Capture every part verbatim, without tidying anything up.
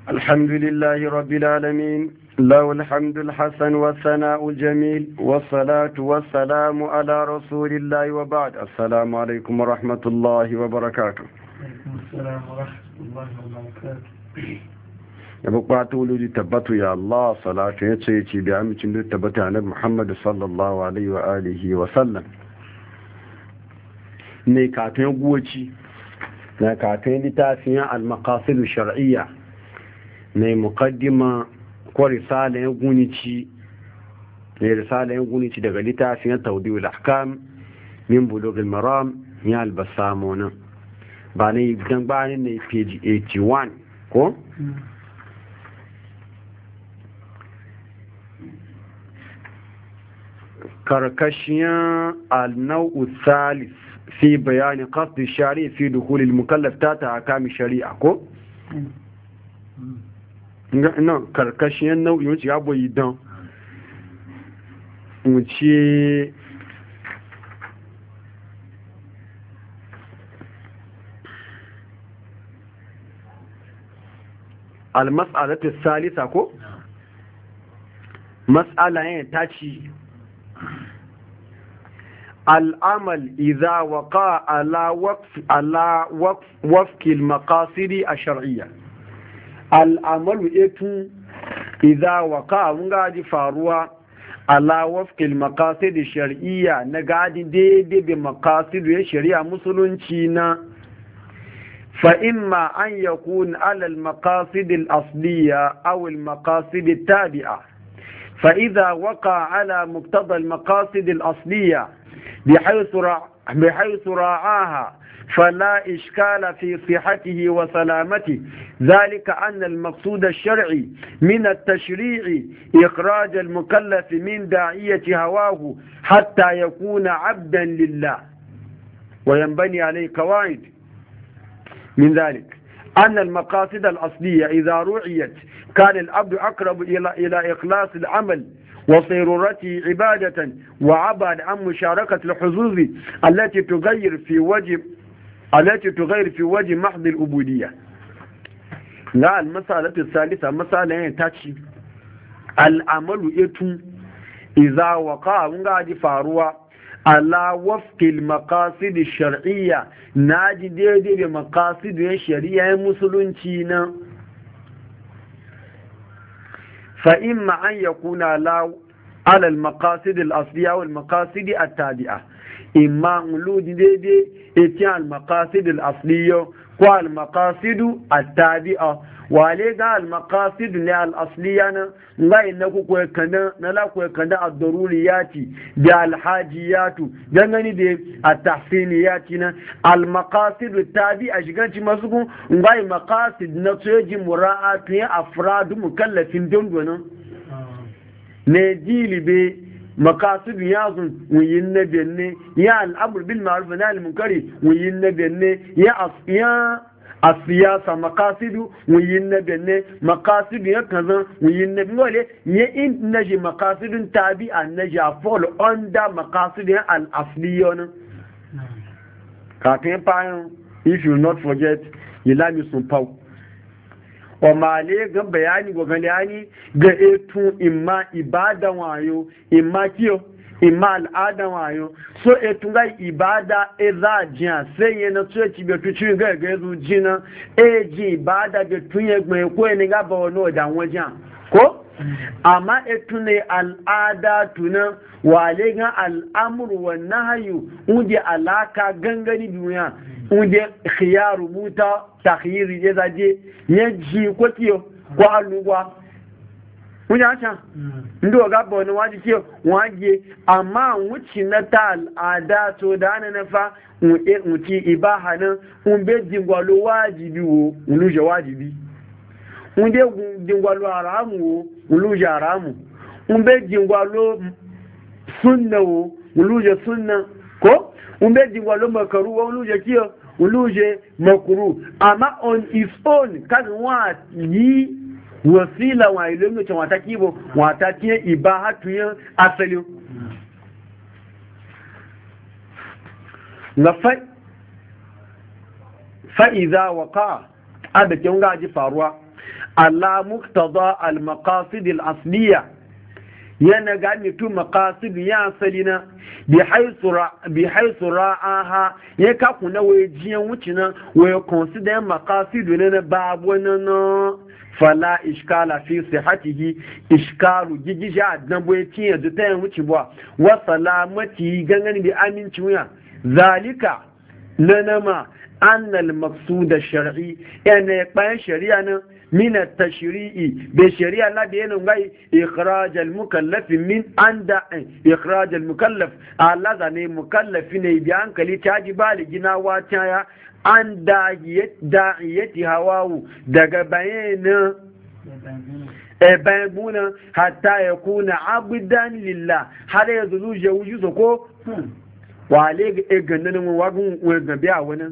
الحمد لله رب العالمين، له الحمد الحسن والثناء الجميل والصلاة والسلام على رسول الله وبعد. السلام عليكم ورحمة الله وبركاته. السلام ورحمة الله وبركاته. yabo kwato lodi tabbatu ya Allah, salatu ya ce ci bi amincin da tabbata na Muhammad sallallahu alaihi wa alihi wa sallam. Ne katon guwaci na katon littafin al-maqasid shar'iyya ne muqaddima ko risalayen gunici ne risalayen gunici daga littafin tawdi'ul ahkam min bulughil maram ya al-basamuna ba ne dan ba ne page eighty-one ko karkashiyan al-naw'u thalith fi bayani qasd ash-shari' fi dukhul al-mukallaf tata ahkam ash-shari'a ko no karkashiyan nau'i wuce ya boyi dan wuce al-mas'alatu ath-thalitha ko mas'ala ne ta ci العمل إذا وقع على وقف على وقف وفق المقاصد الشرعية. العمل إتو إذا وقع ونقعد فاروا على وفق المقاصد الشرعية نقعد دي دي بمقاصد الشريعة مسلمين، فإما أن يكون على المقاصد الأصلية أو المقاصد التابعة. فإذا وقع على مقتضى المقاصد الأصلية بحيث رع... بحيث راعاها فلا إشكال في صحته وسلامته، ذلك أن المقصود الشرعي من التشريع إخراج المكلف من داعية هواه حتى يكون عبدا لله، وينبني عليه قواعد من ذلك أن المقاصد الأصلية إذا رعيت كان العبد أقرب إلى إلى إخلاص العمل وصيرورته عبادة وعبد عن مشاركة الحظوظ التي تغير في وجه التي تغير في وجه محض العبودية. لا المسألة الثالثة مسألة تاتي العمل يتم إذا وقع ونقعد فاروا على وفق المقاصد الشرعية ناجي دي دي بمقاصد الشرعية مسلمين، فإما أن يكون على المقاصد الأصلية والمقاصد التابعة. إما مولود دي دي اتيان المقاصد الأصلية والمقاصد التابعة، ولذا المقاصد الأصلية لا إنه كوي كنا نلا كوي كنا الضروريات بالحاجيات جنني دي التحسينيات. المقاصد التابعة شكانش مسكون غاي مقاصد نتوجي مراعاة أفراد مكلفين دون نجيلي بي مقاصد يازن وين بيني يا الأمر بالمعروف والنهي عن المنكر وين بيني يا يا السياسة مقاصد وين بيني مقاصد يا كذا وين بيني يا إن نجي مقاصد تابعة نجي أفول عند مقاصد الأصليون. كاتين باين if you not forget يلامي سنباو ومالي غن بياني وغن يعني غن إتو إما إبادة وايو إما كيو إما الآدة وايو so إتو غاي إبادة إذا جيان سيئنا تشوشي بيتوشي غاي غيزو جينا إيجي إبادة بيتوني غمي كوي نغا بونو دان وجان كو amma etu ne al'ada tuna wale gan al'amuru wa nahayu unde alaka gangani duniya unde khiyaru muta takhyiri ya zaje ya ji ko kiyo ko aluwa kunya acha ndo ga bo ne waji kiyo waje amma wuci na ta al'ada to da na fa muti ibaha nan un be jingwalo wajibi wo ulu wajibi unde jingwalo haramu wo uluja haramu, umbe jingwalo sunna wo uluje sunna ko umbe jingwalo makaru wo uluje kiyo uluje makuru. Ama on its own kan wa yi wasila wa ilemu cha watakibo watakie ibahatu ya asali na fa fa idha waqa abakin gaji faruwa ala muqtada al maqasid al asliya yana ga mitu maqasid ya asalina bi haythu bi haythu ra'aha ya ka kuna waye jiyan wucina waye consider maqasid ne babu nan fala iskala fi sihatihi iskalu gigija dan boye tiya da tayin wuci ba wa salamati gangan bi aminci wuya zalika lanama anna al maqsud al shar'i yana bayan shari'a nan min at tashri'i bi shari'a la da yana ngai ikhraj al mukallaf min anda ikhraj al mukallaf Allah zane mukallafi ne bi hankali taji baligi na wata ya an da'iyati hawawu daga bayanin ebanguna hatta ya kuna abidan lillah har ya zulu je wuju ko wale ga gannan wagun gabe a wani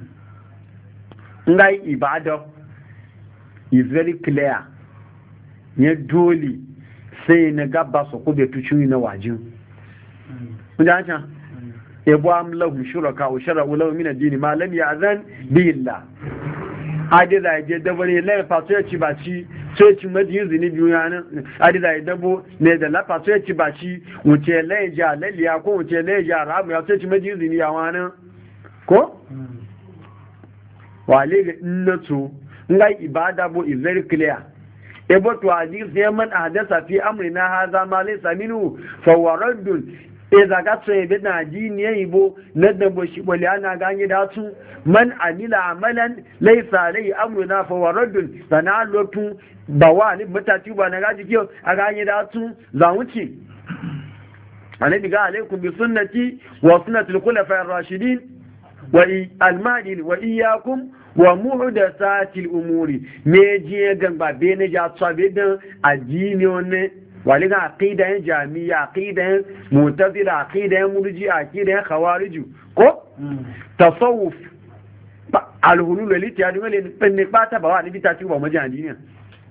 ngai ibada is very clear ne dole sai na gaba su ko be tuci na wajin mun da can yabo am lahum shuraka wa shara'u lahu min ad-din ma lam ya'zan bi Allah ade da je da bare la fato ya ci baci sai ci madi zini biyu yana ade da dabo ne da la fato ya ci baci wuce la ja laliya ko wuce la ja ramu ya sai ci madi zini ya wani ko wale ga innatu ngai ibada bo is very clear ebo to hadith yaman ahdasa fi amrina hadha ma laysa minhu fa waraddun e zaga so ebe na ji ne yibo na da bo shi bole ana ganye da su man amila amalan laysa alai amruna fa waraddun sana lotu bawa ni mutati ba na gaji kiyo a ganye da su za wuce annabi ga alaikum bi sunnati wa sunnati al-khulafa ar-rashidin wa al-mahdi wa iyyakum wa muhdathati al-umuri me je gamba be ne ja tsabe da addini ne wali ga aqidan jami'a aqidan mu'tazila aqidan murji'a aqidan khawarij ko tasawuf al-hulul al-ittihad wale ne bata ba wani bita ci ba majani ne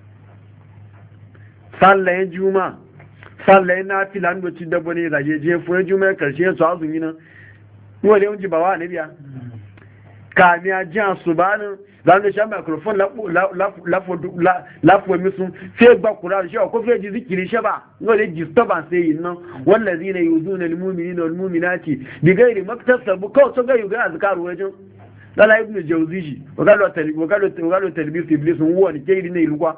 sallayen juma sallayen nafila ndo ci da bane da je fu juma karshe su azumi nan wale unji ba wani biya kamiya jan subhanahu zan da shan microphone lafo misu fe gba kuran shi ko fe ji zikiri shi ba no le disturbance yin nan wallazina yuzuna almu'minina walmu'minati bighairi maktasabu ko so ga yuga azkaru wajin dala ibn jawziji wagalo tali wagalo wagalo talbis iblis woni ke iri ne ilugwa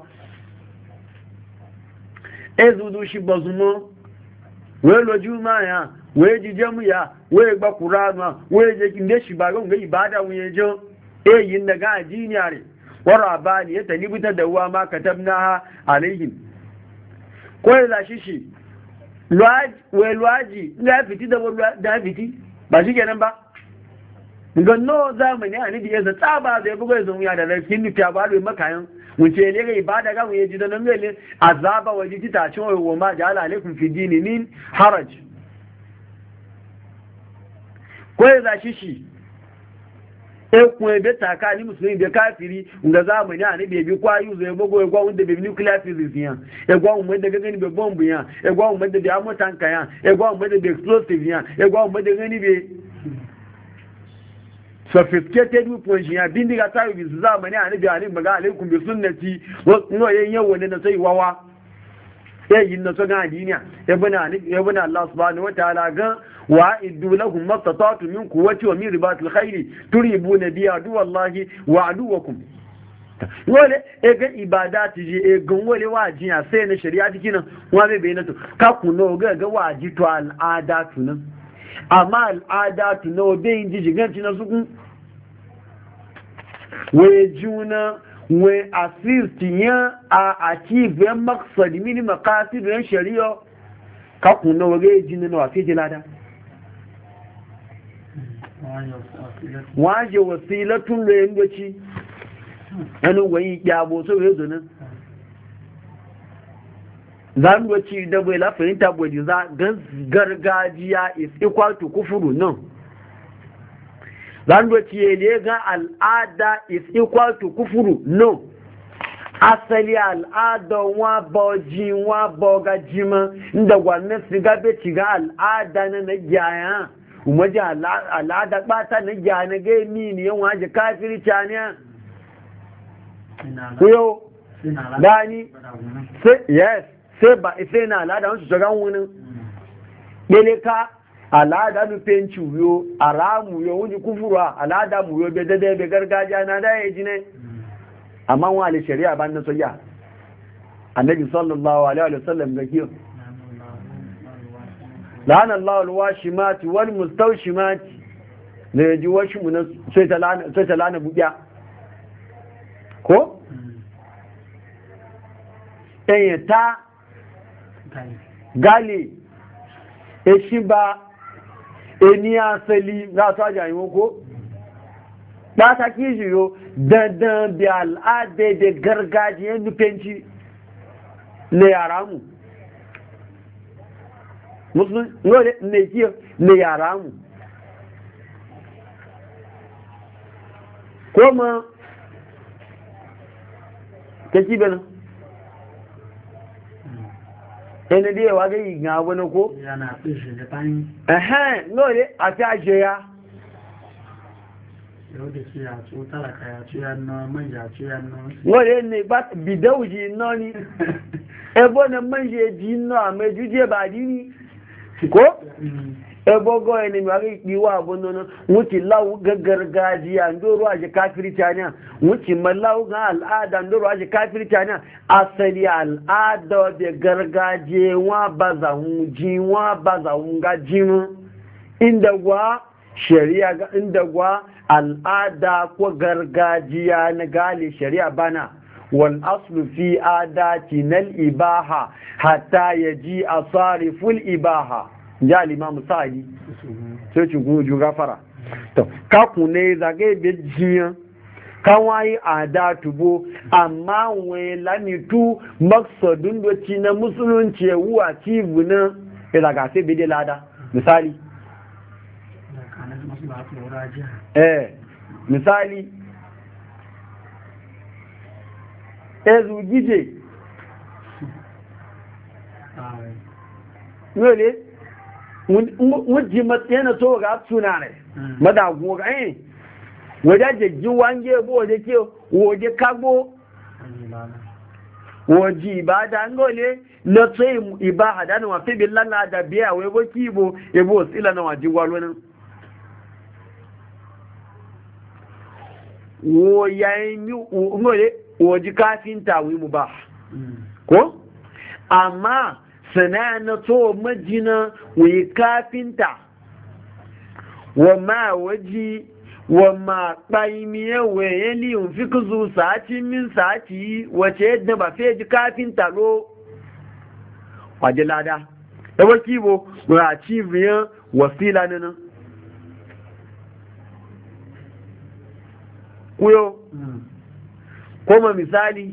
ezudu shi bazumo we loju ma ya we ji jamu ya we gba kuran we je kinde shi ba ga ibada wuye jo e yin daga addiniya ne wara bani ya talibuta da uwa ma katabna alaihim ko ya shi shi lwaji we lwaji ga fiti da da fiti ba shi kenan ba ga no zamani ani da yasa tsaba zai bugo yanzu ya da rafin ta ba lo makayan wuce ne ga ibada ga wuye ji da nan ne azaba waje ti ta cin wa ma ja'ala alaikum fi dini min haraj ko ya shi shi ekun ebe taka ni musulmi be kafiri nga zamani ani be bi kwa yuzo e bogo egwa unde be nuclear physics yan egwa umwe de gani be bomb yan egwa umwe de be amo tanka yan egwa umwe de be explosive yan egwa umwe de gani be sophisticated weapons yan bindi ga tayi bi zamani ani be ani maga alaikum bi sunnati no yen yawo ne na sai wawa eh yin na so ga diniya e bana ani e bana Allah subhanahu wa ta'ala ga وَأَعِدُّوا لَهُم مَّا اسْتَطَعْتُم مِّن قُوَّةٍ وَمِن رِّبَاطِ الْخَيْلِ تُرْهِبُونَ بِهِ عَدُوَّ اللَّهِ وَعَدُوَّكُمْ wole ega ibadati je egun wole waji a sai na shari'a cikin nan wa be bai na to ka kuno ga ga waji to al'ada tunan amma al'ada tuno be yin jigan cinan su we juna we assist ya a achieve maqsad min maqasid shari'a ka kuno ga jin na wa fi jilada waje wasilatun da yin gaci hannun wani kyabo sau ya zunin zan gaci da bai lafirinta bai za gargajiya is equal to kufuru nan zan gaci ya ne ga al'ada is equal to kufuru nan asali al'ada wa bauji wa bogajima inda gwanin su gabe ci ga al'ada na na gyaya umarji al'ada ɓata na gyana gai mini yan waje kafiri caniya kuyo dani sai yes sai ba sai na al'ada wasu shagan wani bele ka al'ada nu penci yo aramu yo wuni kufura al'ada mu yo be dade be gargajiya na da yaji ne amma wani shari'a ban na soyya annabi sallallahu alaihi wa sallam ga kiyo la'ana Allah al-washimati wal mustawshimati da yaji washimu na sai ta lana sai ta lana buya ko ta gali eshi ba eni asali za ta jayi ko ba ta kijiyo dandan bi al'ada da gargajiyar nufinci ne yara mu musulun ne kiyo ne yara mu kuma ta kibenin ẹni bí ẹwà gẹ́gì gan abúnú kó ẹ̀hẹ́n lóòrẹ́ àti àṣẹ ya lóòrẹ́ ní bìdáwùjì náà ni ẹgbọ́n na mẹ́jẹ̀ jí náà àmẹ́jú jẹ́ bà dí ní kó ẹgbọ́gọ́ ẹni mẹ́rin ìpíwà abúnú náà wọ́n ti láwú gargajiya ndóró àṣẹ káfíríkà náà wọ́n ti mọ́ láwú gan al'ada ndóró àṣẹ káfíríkà náà asali al'ada da gargajiya wọ́n bá zahun jí wọ́n bá zahun gají mú inda gwa shari'a inda gwa al'ada ko gargajiya na gali shari'a bana wal aslu fi adati nal ibaha hatta yaji asariful ibaha ja limamu sa'adi sai ci guju gafara to kaku ne zage be jiyan kan wayi ada tubo amma wai lamitu maksudun doci na musulunci wuwa cibu na daga sai bide lada misali eh misali ezu gije wale wujji matsayana to ga suna ne madagu ga eh waje ji wange bo waje ke waje kago waje ibada ngole na tsayi ibaha da wa fi billahi da biya wai bo kibo e bo sila na waje gwalo nan wo yayin ngole waje kafinta wi mubah ko amma sana na to majina wai kafinta wa ma waji wa ma ƙaimiye waye liyun fi kuzu sati min sati wace yadda ba fe ji kafinta lo waje lada da waki bo wa cibiyan wasila nan kuyo kuma misali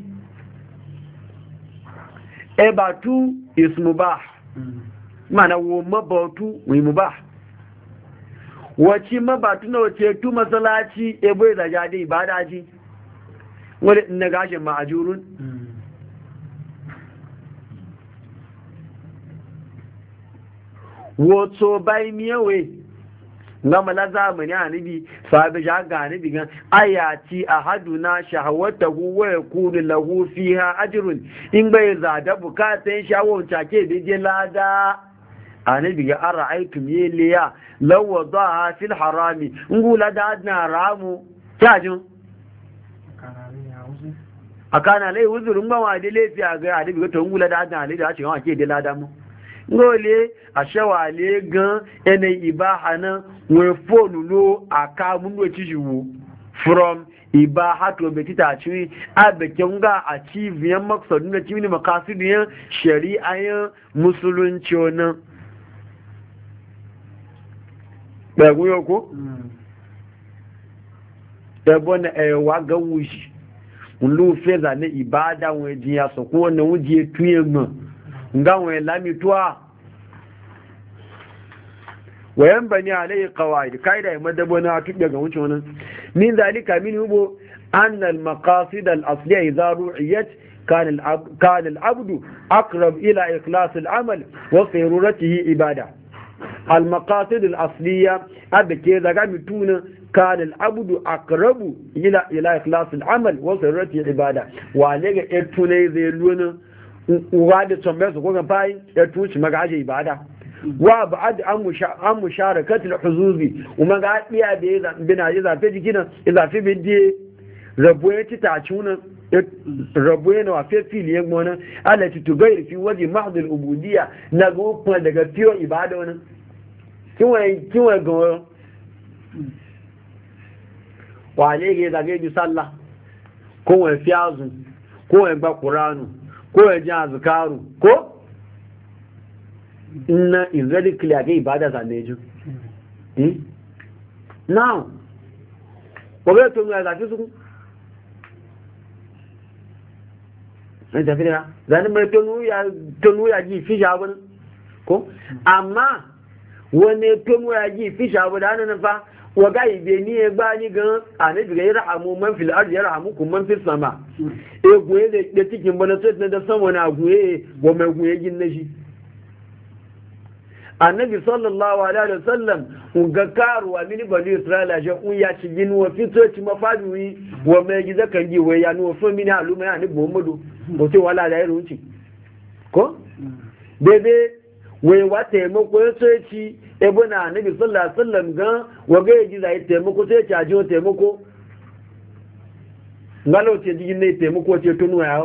e batu ismubah mana wo mabatu wi mubah wace mabatu na wace tu masalaci ebe da jadi ibada ji wani ina gashin ma'ajurun wato bai miyawe ga mala zamani a nabi sahabi ja ga nabi gan ayati ahaduna shahawatahu wa yakunu lahu fiha ajrun in bai zada bukatun shawon take da je lada anabi ga ara'aytum yaliya law wadaha fil harami ngula da adna ramu tajin akana lai uzurun ba wa da lafiya ga anabi ga to ngula da adna lai da ce wa ke da lada mu ngole ashawale gan ene ibaha nan we phone lo aka mun do tijiwo from ibaha to betita ci abeke nga achieve yan maksudun da cimini makasudin shari'a yan musulunci wannan ɗagu yau ko? ɗagu na ẹ̀wà gan wùsì ńlú fẹ́zà ní ìbáadá wọn jìyà sọ̀kún wọn náà jí ètú ẹgbọ̀n nga wọn ẹ̀lámi tó à wọ́n bẹ̀ ní alẹ́ kawai káìdà ìmọ́dẹ́bọ́ náà tó gbẹ̀gàn wuce wọn min zalika min hubo annal maqasid al-asliya idza ru'iyat كان كان العبد أقرب إلى إخلاص العمل وصيرورته إبادة المقاصد الأصلية أبكي ذا متون kana al-abdu aqrabu ila ila ikhlas al-amal wa sirrati ibada wa ne ga etune zai luna uwa da tambayar su ko ga fayi etuci magaje ibada wa ba'ad an musharakatul huzuzi kuma ga biya da ya bina ya zafe jikinan ya zafe bidde rabo ya ci tacuna rabo ya na fe fili ya gona alati tugair fi waje mahdul ubudiyya na gofin daga fiyo ibada wannan kinwa kinwa ga wale ga zage bi sallah ko wa fiyazu ko wa ba qur'anu ko wa ji azkaru ko inna is very clear ga ibada za ne ju hmm now ko ga to mu za ki su sai da fira zan mai to nu ya to nu ya ji fi jabun ko amma wani to mu ya ji fi jabun da nan fa wa ga ibe ni e gba ni gan anabi ga yarhamu man fil ardi yarhamukum man fis sama e goye da cikin bana sai da sama na goye go mai goye gin na shi annabi sallallahu alaihi wasallam ga karuwa mini bani isra'ila je un ya ci gin wa fito ci mafadui wa mai giza kan ji wai ya no so mini aluma ya ni muhammadu ko ce wala da irin ci ko bebe wai wa taimako ya so ci ebona annabi sallallahu alaihi wasallam ga wa ga ji zai taimako sai ci ajo taimako ngalo ce ji ne taimako ce tunu ya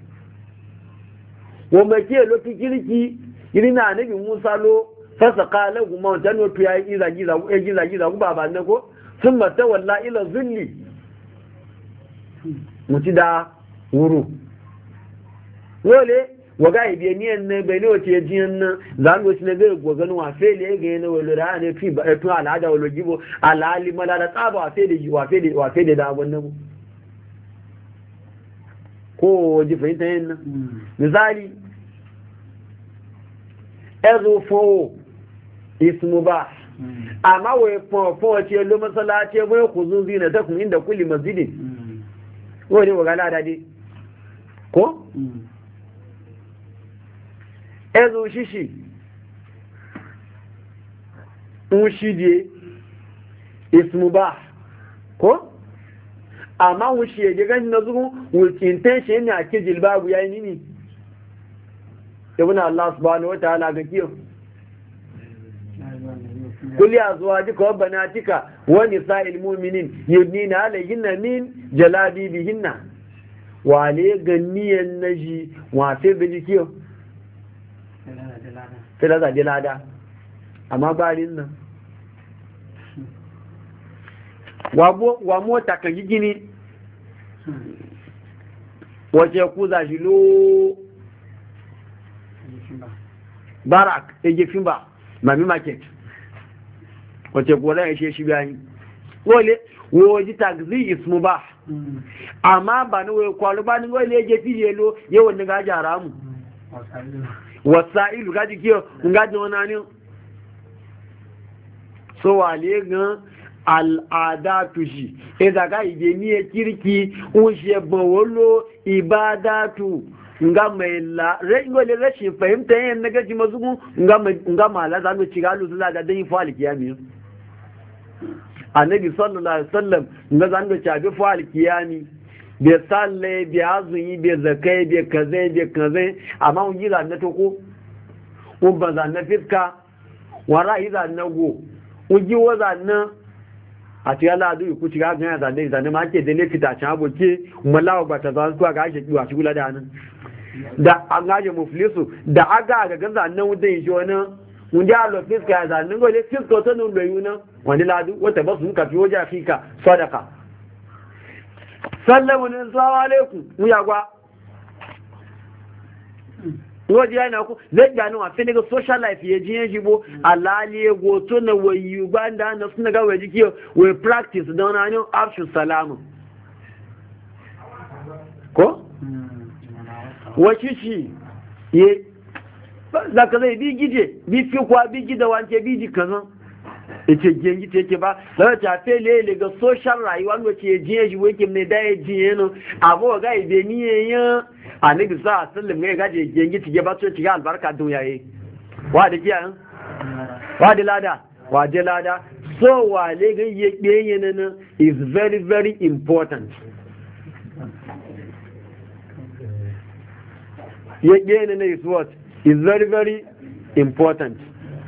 wa mai ke lo kirki irina annabi Musa lo fasa kala kuma wancan wato ya yi giza-giza ku baban na ko sun mata walla ila zulli mutu da wuru wole waga ibiye niyan na bai ne wace ya jiyan nan za mu wasu na zai gwagwani wa fele ya gaya na walo da ne fi ba tun al'ada walo gibo al'ali mala da tsaba wa fele wa fele da abun nan ko waje fahimta yin nan misali ezo fo ismu ba amma wai fo ce lo masallaci bai kuzu zina ta kun inda kulli masjidin wani wagala da dai ko ezo shishi ushije ismu ba ko amma wushi ya gani na zuwa with intention ne a ke jilbabu yayi nini yabuna Allah subhanahu wa ta'ala ga kiyo kulli azwajika wa banatika wa nisa'il mu'minin yudnina alayhinna min jalabibihinna wa le ganiyan naji wa sai biji kiyo sai da jalada amma barin nan wa wa mota kan gini wace ku za shi lo barak ejefin ba mami market wace gora ya shi bayani wole woji taxi ismu ba amma ba ni wai kwalo ba ni wole ejefi yelo yawon ga jara mu wasailu gaji kiyo ngaji wona ni so wale gan al'adatu shi idan ga ije ni kirki un she bawolo ibadatu nga mai la ngole rashin fahimta yin na gaji mazugu nga nga mala za mu ci galu zula da dan fa alkiyami annabi sallallahu alaihi wasallam nga zan ga tabi fa alkiyami bi salle bi azumi bi zakai bi kaze bi kaze amma mun yi zanna to ko mun ba zanna fiska wara yi zanna go mun ji wa zanna a ti ala du ku ci ga ga zanna zanna ma ke da ne fita can aboke mallawa ba ta zan ku ga shi wa shi gula da nan da an gaje muflisu da aga ga gaza nan wanda yi wani wanda ya lo fiska ya zanen gole fiska ta nun da yuna wani ladu wata ba su ka fi waje afika sadaka sallamu ne salamu alaikum mu ya gwa waje yana ku zai gani wa fini ga social life ya jiyan jibo alali ya goto na wayu banda na suna ga waje kiyo we practice don hanyar afshu salamu ko wace shi ye za ka zai bi gije bi fi kwa bi gida wance bi ji kazan ita gengi ta yake ba zai ta fe lele ga social rayuwa wacce ya jiye shi wake mai da ya jiye no abu ga ibe ni yayin annabi sa sallam ga gaje gengi ta ba so ci ga albarka dun yayi wa da kiyan wa da lada waje lada so wale ga yake yana is very very important yake yana is what is very very important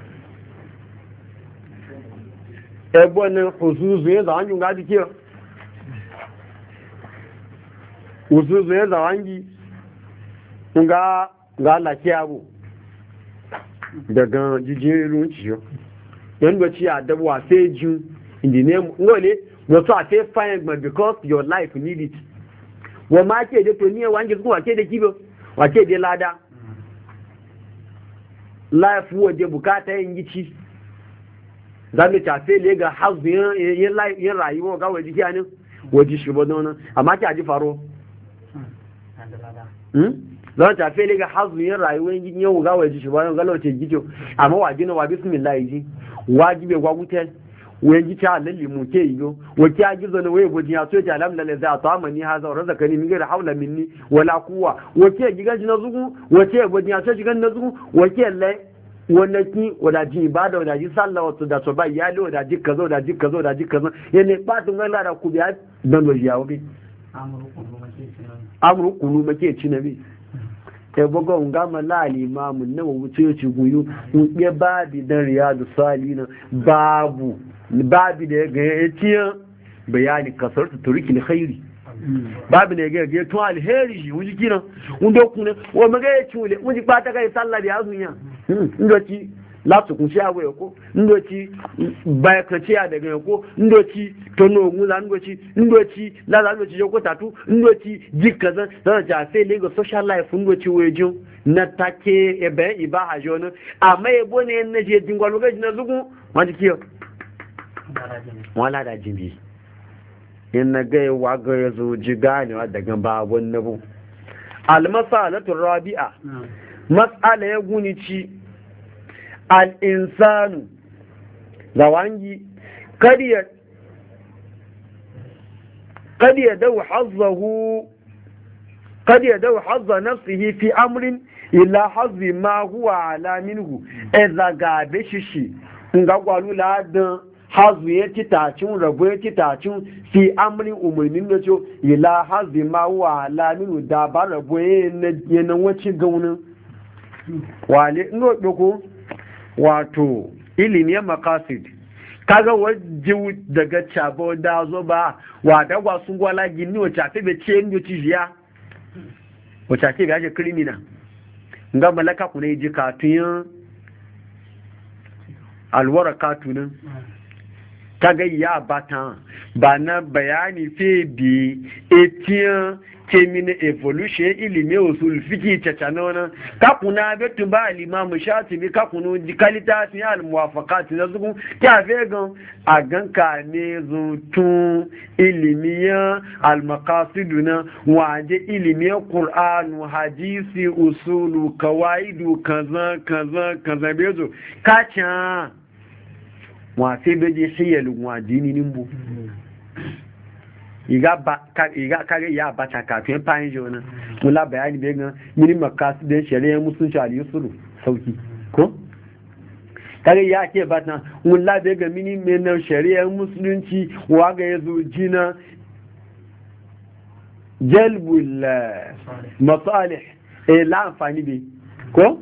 ebo na huzuzu ya zawangi nga dikiyo huzuzu ya zawangi nga nga laki abu daga jijiyar runciyo yan gwaci a dabuwa sai jin indi ne ngole wato a sai fine but because your life need it wa ma ke da to ni wangi zuwa ke da kibo wa ke da lada life wo je bukata yin gici zamu ta sai le ga hazu yin yin rayuwa ga waje kiyanin waje shi bodonan amma ki aji faro zan ta fele ga hazuyin rayuwar yin yau ga waje shi bayan galoce gijo amma waje na wa bismillah ji wajibe gwa wutel wayan ji ta lalle mu ke yiyo wace ya gizo ne waye godiya so ta alhamdulillah za ta amani haza razakani min gaira haula minni wala quwwa wace giga ji na zugu wace godiya so shigan na zugu wace lai wannan ki wadaji ibada wadaji sallah wato da so ba iyali wadaji kazo wadaji kazo wadaji kazo yana batun galla da ku biya dan wajiya wabi amru kulu make ci nabi ebogo ngama lali imamu nawa wuce ya ci guyu ya babi dan riyadu salina babu babi da ga yatiya bayani kasar turiki alkhairi babi ne ga ga to alheri shi wuji kina undo kuna wa maga ya ci wule wuji pata kai sallah da azunya ndo ci lati kun shi awo ko ndoci baya kaciya daga yako ndoci tono ngula ndoci ndoci lala ndoci yoko tatu ndoci jikaza sana ja sai lego social life ndoci wejo na take ebe iba hajono amma ebo ne na je dingwalo ga jina zugu wani kiyo wala da jimbi in na ga wa ga yazo jigani daga babun nabu almasalatu rabi'a mas'ala ya guni ci al'insanu zawangi kad ya dau hazzahu kad ya dau hazza nafsihi fi amrin ila hazzi ma huwa ala minhu idza gabe shishi nga gwalu ladan hazu ya titacin rabu ya titacin fi amrin umurnin da ce ila hazzi ma huwa ala minhu da ba rabu yana wacin gaunin wale ino doko wato ilimin makasid kaga waje daga cabo da zo ba wa dagwa sun gwala gini wacce ake bai ce yin yoci jiya wacce ake bai ake kirimina nga malaka kuna yi ji katuyin alwara katunin kaga ya bata ba na bayani fe bi etiyan kemina evolution ilimi usul fiki chachanona kakuna betu ba alimamu shatibi kakunu jikalita fi al muwafaqat na zugun ta vegan aganka ne zutun ilimiya al maqasiduna waje ilimiya qur'anu hadisi usulu kawaidu kaza kaza kaza bezo kacha wa sai beje hiyal wadini nimbu iga ba iga kage ya bata kafin fayin jona mula bayani bai gan mini makasu da shari'a musulunci ali yusuru sauki ko kage ya ke bata mula bai ga mini menar shari'a musulunci wa ga yazo jina jalbul masalih eh la amfani bi ko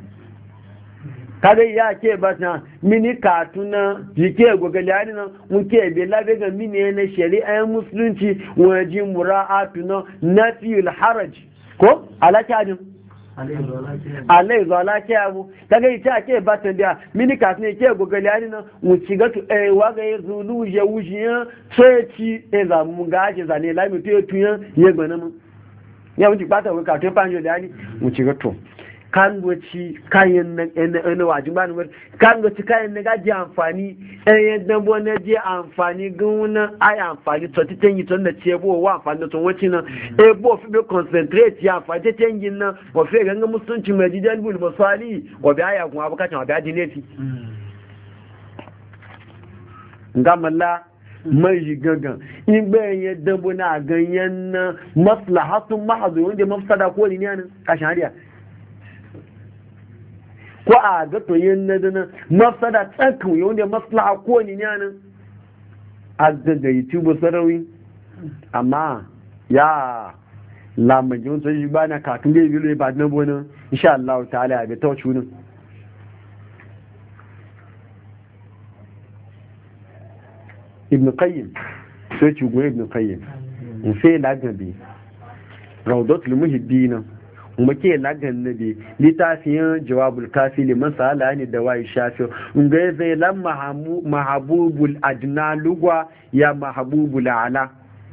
kage ya ke bata mini katuna jike gogali nan muke be labe ga mini na shari'a musulunci waji mura'atu na nafiyul haraj ko alakadin alai zala ke abu kage ita ke bata da mini katuna ke gogali nan mu ci ga eh waga ya zulu ya wujiya sai ci e za mu gaje zane la mi to tuya ye gbana mu ya mu ci bata wa katuna panjo da ni mu ci ga to kan doci kayan na wajin ba ni kan doci kayan na gaji amfani ɗayan dambo na je amfani guna ai amfani to ti tangi to na ce bo wa amfani to wacin nan e bo fi be concentrate ya amfani ta tangi nan wa fe ganga musunci mai jidan bul masali wa bi aya kuma bukatan wa bi ajineti ngamalla mai gangan in bayan ya dambo na ganyen na maslahatun mahazu wanda mafsada ko ne ne kashin hadiya ko a ga to yin na dana mafsada tsakin yau da maslaha ko ni ne nan a daga youtube sarawi amma ya lamajin sun shi ba na katun da biyu ba na bonin insha Allah ta'ala ya bi ta wacce wunin ibn qayyim sai ci goyi ibn qayyim in sai lagabe rawdatul muhibbina kuma ke lagan nabi litafin jawabul kafi liman sala ne da wai shafi unga zai lam mahabubul adna lugwa ya mahabubul ala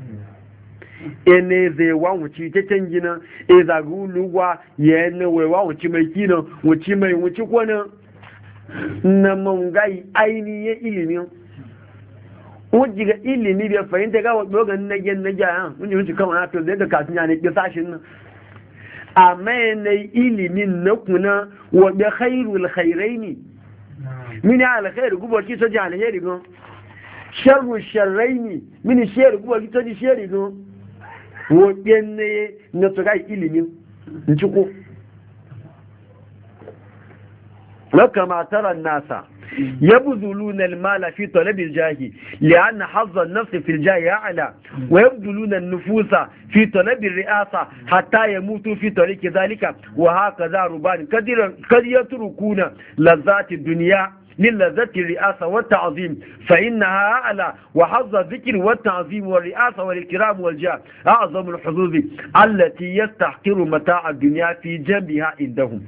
ene zai wa wuci ta canjina e zagu lugwa ya ne wai wa wuci mai kina wuci mai wuci kwana na mangai ainihin ilimin wuji ga ilimi bai fahimta ga wadda ga nagen na jayan wuji wuci kama na to zai ga kasin ya ne ke sashin nan amma yanayi ilimin na kuna wadda khairul khairai ne mini alkhairu gubar kisa ji alheri gan sharru sharrai ne mini sheri gubar kisa ji sheri gan wadda ne na tsoga ilimin in ci ko laka mataran nasa يبذلون المال في طلب الجاه لأن حظ النفس في الجاه أعلى ويبذلون النفوس في طلب الرئاسة حتى يموتوا في طريق ذلك وهكذا ربان قد يتركون لذات الدنيا للذات الرئاسة والتعظيم فإنها أعلى وحظ الذكر والتعظيم والرئاسة والإكرام والجاه أعظم الحظوظ التي يستحقر متاع الدنيا في جنبها عندهم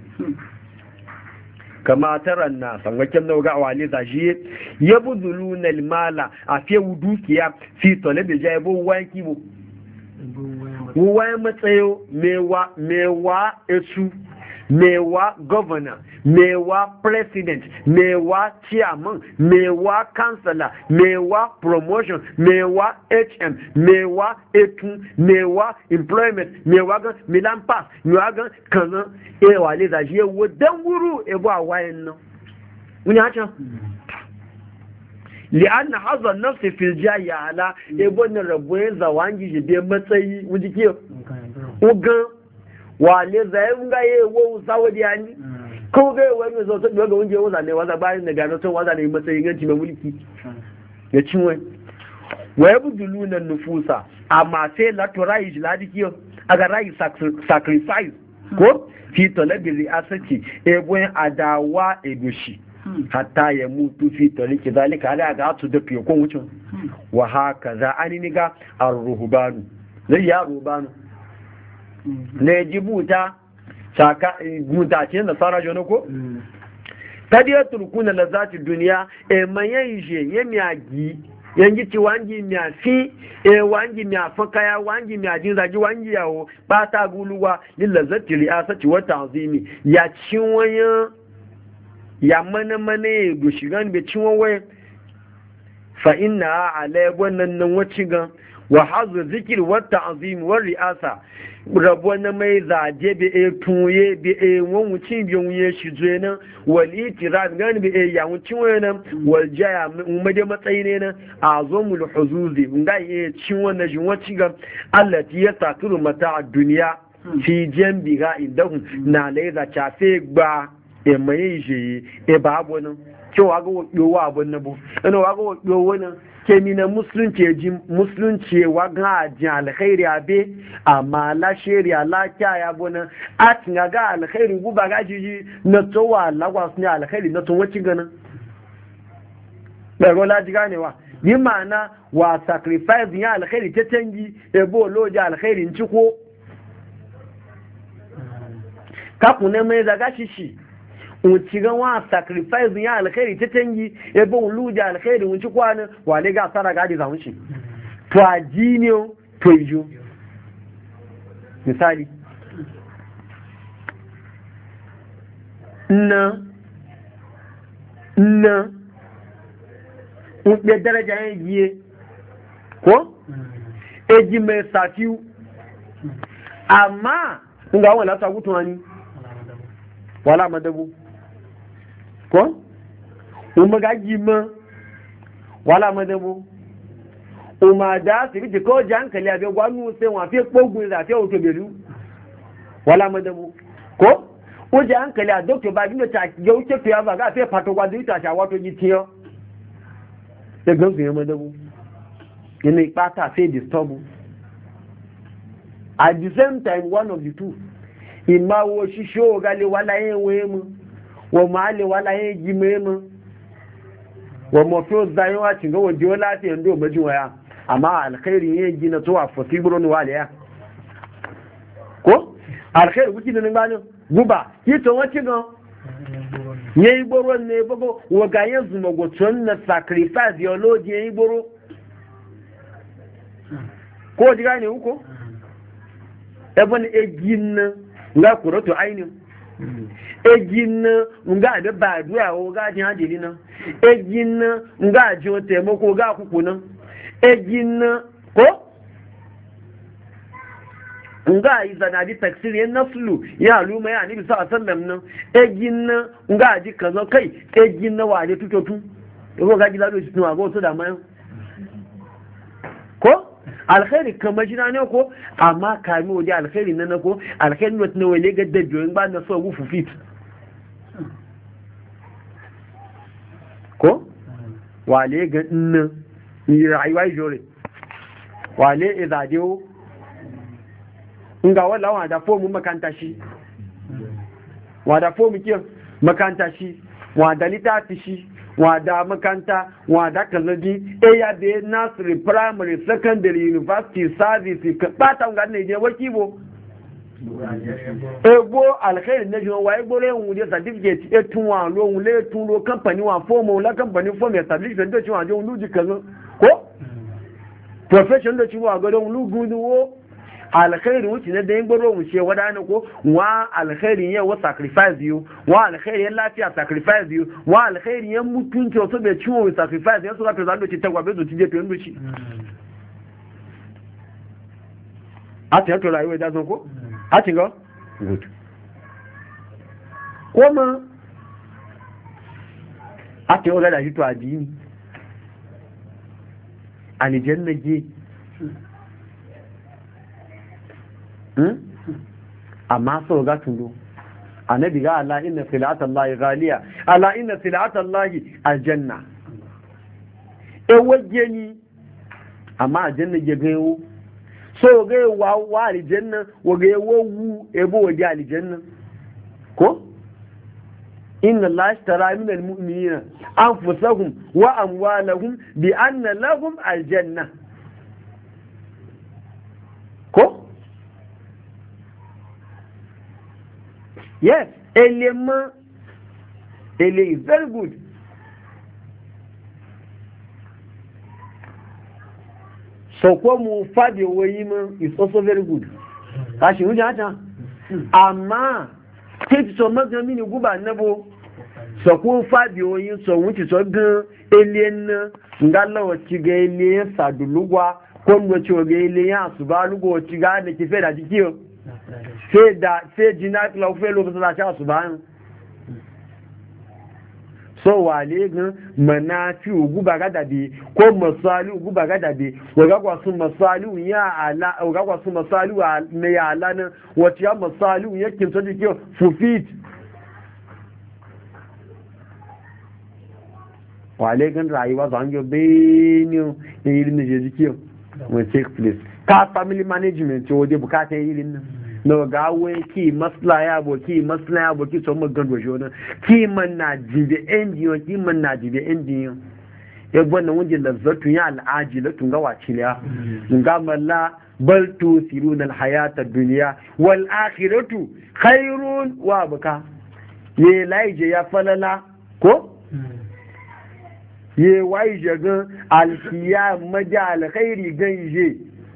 kama taran na sanwaken na ga wale zashi ya buzulu na limala a fiye dukiya fi tole da jaye bo wayan kibo wayan matsayo mewa mewa esu mewa governor mewa president mewa chairman mewa councillor mewa promotion mewa hm mewa etu mewa employment mewa gan milan pass mewa gan kanan e wale da shi yawo dan guru e ba wayan nan mun ya can li'anna hazan nafsi fil jaya ala e bonin rabuye zawangi je be matsayi wuji ke ugan wale zai nga ye wo sawadi yani ko ga wani zo to ga wunje waza ne waza bayan da gano to waza ne matsayin ganci mai mulki ya cinwe wa yabduluna nufusa amma sai la to rai jiladi kiyo aga rai sacrifice ko fi talabi riasati e boyen adawa edoshi hatta ya mutu fi taliki zalika ala ga tu da fiye ko wucin wa haka za aniniga ar-ruhbanu zai ya ruhbanu ne jibuta saka buta ce da sara jono ko kadi ya turkuna lazati duniya e mayan je yemiagi yangi ti wangi mi afi e wangi mi afaka wangi mi ajin zaji wangi yawo bata guluwa lillazati riasati wa ta'zimi ya cinwaya ya mana mana go shigan be cinwaye fa inna ala wannan nan wace gan wa hazu zikir wa ta'zim wa ri'asa rabuwa na mai zaje bi e tunye bi e won wucin bi wuye shi zuye nan wal itiraz gani bi e ya wucin waye nan wal jaya mu da matsayi ne nan azamul huzuzi nga e cin wannan jin waci ga allati yatakiru mata ad-dunya fi jambiha indahum na laiza chafe gba e mai je e babu nan cewa ga yowa abun nabu ina wa ga yowa nan kemi na musulunci ji musulunci wa ga ajin alkhairi abe amma la shari'a la kya bona at nga ga alkhairi guba ga jiji na towa lagwa sun alkhairi na tun wacin ganin bai gola ji ganewa ni ma'ana wa sacrifice ya alkhairi ta tangi ebo loji alkhairi ci ko kapu ne mai daga shishi uncigan wa sacrifice ya alkhairi ta tangi ebe uluja alkhairi unci kwanin wale ga sara gadi zaun shi to ajiniyo to ijo misali na na unbe daraja yin yiye ko eji mai safiu amma nga wala ta gutuwani wala madabu ko umma gaji ma wala madabu umma da su bi ko jankali abe gwanu sai wa fi pogun da fi auto belu wala madabu ko wajen hankali a doktor ba gina ta ya wuce fiya ba ga sai fato kwa zai tashi a wato gitiyo da gansu ya madabu yana ipata sai disturb at the same time one of the two ima wo ṣiṣẹ́ ọ̀gálẹ̀ wà láyé wé mú wọ́n máa lè wà láyé jí mé mú wọ́n mọ̀ fí ó záyé wá tí gọ́wọ́ jí ó láti ẹ̀ndó mẹ́jú wọ́n ya àmá alkhairi yẹn jí na tó wà fọ́ sí gbọ́rọ̀ ní wà lè ya ko alkhairi wúkí nínú gbá ní gúbà kí tó wọ́n tí gan yẹn igbóró ní gbogbo wọ́n ga yẹn zùmọ̀gò tó ń na sacrifice yọ lóòdì yẹn igbóró ko jí ká ní wúkó ẹbọn egin na nga kuroto ainihin egin na nga da ba duya o ga jin hadiri na egin na nga ji o taimako ga kuku na egin na ko nga yi zanadi taksir yan naslu ya luma ya nabi sallallahu alaihi wasallam na egin na nga ji kazo kai egin na waje tutotu ko ga ji lado shi tun ago to da mai ko alkhairi kamar jina ne ko amma kami waje alkhairi na ko alkhairi wata na wale ga dabbiyoyin ba na so wufu fit ko wale ga nna yi rayuwa jore wale izadewo nga wala wada fomu makanta shi wada fomu kiyan makanta shi wada litafi shi wada makanta wada kazaji eya be nursery primary secondary university service ka bata nga ne je wakibo ego alkhair ne jo wa ego le un je certificate e tun wa lo un le tun lo company wa form la company form establishment do chi wa jo lu ji kazo ko profession do chi wa go do lu gudu wo alkhairi wuce ne da yin gbaro mu ce wadana ko wa alkhairi ya wa sacrifice you wa alkhairi ya lafiya sacrifice you wa alkhairi ya mutunci wato bai ciwo sacrifice ya so ka zando ci tagwa bai zo ci je to ndo ci a ta to rayuwa da zo ko a ci ga good kuma a ta ga da shi to addini aljanna je amma sau ga tundo annabi ga Allah inna silata Allah ghaliya ala inna silata Allah aljanna e waje ni amma aljanna je gayo so ga wa wa aljanna wa ga wu e bo waje aljanna ko inna Allah ashtara min almu'minina anfusahum wa amwalahum bi anna lahum aljanna ko yes, element, ele is very good. So, como Fabio Wayman is also very good. Kashi wuce hata? Amma, take so much of mini guba nabo. So, ko Fabio Wayman so wuce so gan alien ngala wace ga alien sadulugwa ko wace ga alien asubalugo wace ga da ke feda jikiyo. sai da sai jina klaufe lokacin da sha su bayan so wale gan manafi guba gada bi ko masali guba gada bi waga kwasu masali ya ala waga kwasu masali ne ya ala nan wace ya masali yakin so dike fufit wale gan rayuwa zan yo benyo irin ne je dike will take place ka family management wo de bukata irin nan no ga we ki maslaya bo ki maslaya bo ki so magan do jona ki man na jibe endiyo ki man na jibe endiyo ya wannan wunje lazzatu ya al'ajila tun ga waciliya ga malla bal tusiruna alhayata ad-dunya wal akhiratu khairun wa baka ye laije ya falala ko ye waije gan alkiyama da alkhairi ganje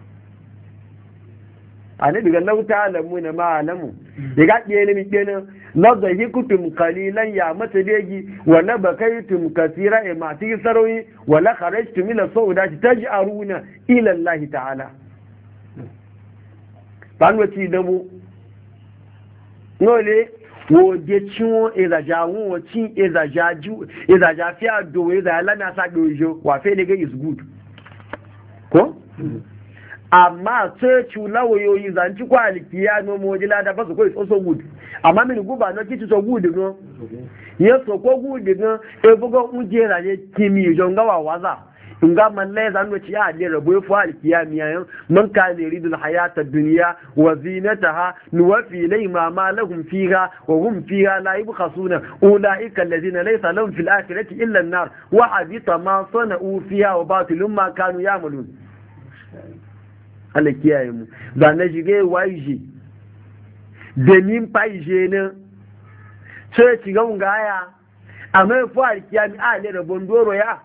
annabi ga lauta alamu na ma'alamu ya ga ɗaya ne ɗaya na zahi kutum kalilan ya mata legi wa na bakaitum kasira e masu yi sarauyi wa la kharajtum ila sauda ta taj'aruna ila Allah ta'ala ban wati dabo nole wo je chiwo ezaja wo chi ezaja ju ezaja fi ado ezaja la na sa dojo wa fe le is good ko amma sai cula wayoyi zanci kwaliki ya nomo waje lada ba su kawai so so good amma mini guba na kici so good no ya so ko good no e bugo uje ra je kimi jonga wa waza nga malle zan wuce ya ne rabo fa alkiyami yayin man ka ne ridul hayata dunya wa zinataha nuwafi ilay ma ma lahum fiha wa hum fiha la yubkhasuna ulaika alladhina laysa lahum fil akhirati illa an-nar wa habita ma sana'u fiha wa batilun ma kanu ya'malun Allah kiyaye mu da na jige waiji da nin paije ne sai ci ga mun gaya amma fa alkiyami a ne rabon doro ya